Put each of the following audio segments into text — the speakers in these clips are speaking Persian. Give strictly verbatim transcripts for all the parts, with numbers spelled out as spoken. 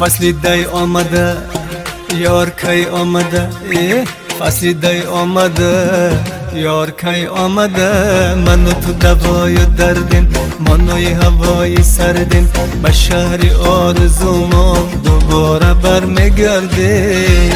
فصل دی آمده یار کی آمده، فصل دی آمده یار کی آمده. من و تو دوای دردیم، منوی هوای سردیم، به شهر آرزومان دوباره برمیگردیم.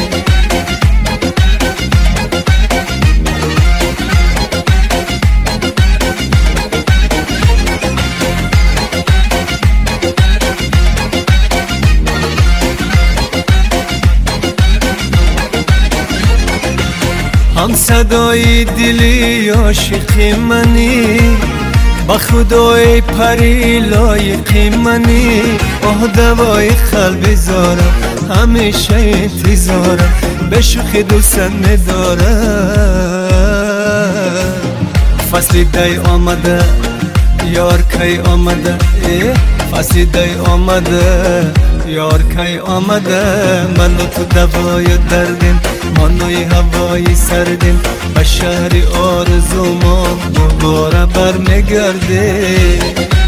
هم صدای دلی عاشقی منی، با خدای پری لایقی منی. آه دوای قلبی زارم همیشه انتظارم، به شوخی دوست ندارم. فصل دی آمده یار کی آمده، فصل دی آمده یار کی آمده. من و تو دوای دردیم، منوی هوای سردیم، به شهر آرزومان دوباره برمیگردیم.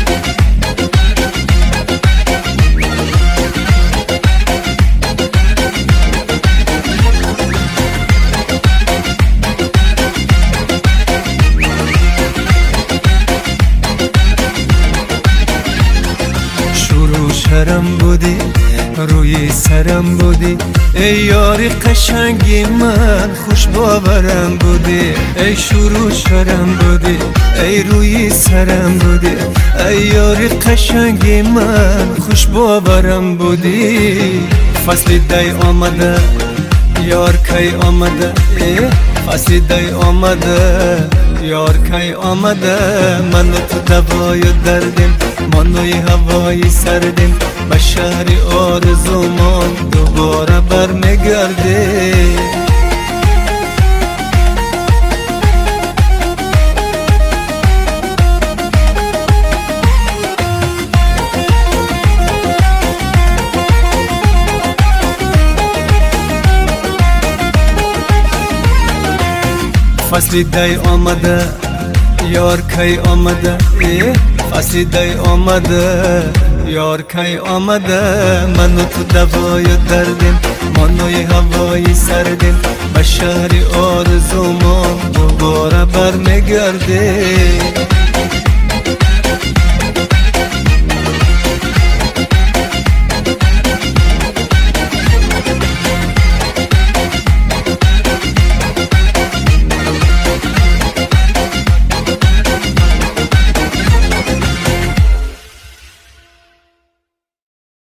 شروع شرم بودی، روی سرم بودی، ای یاری قشنگی من خوش باورم بودی. ای شروع شرم بودی، ای روی سرم بودی، ای یاری قشنگی من خوش باورم بودی. فصل دی آمده یار کی آمده، فصل دی آمده یار کی آمده. من و تو دوای دردیم، منوی هوای سردیم، به شهر آرزومان دوباره برمیگردیم. فصل دی آمده یار کی آمده، فصل دی آمده یار کی آمده. من و تو دوای دردیم، منوی هوای سردیم، به شهر آرزومان دوباره برمیگردیم.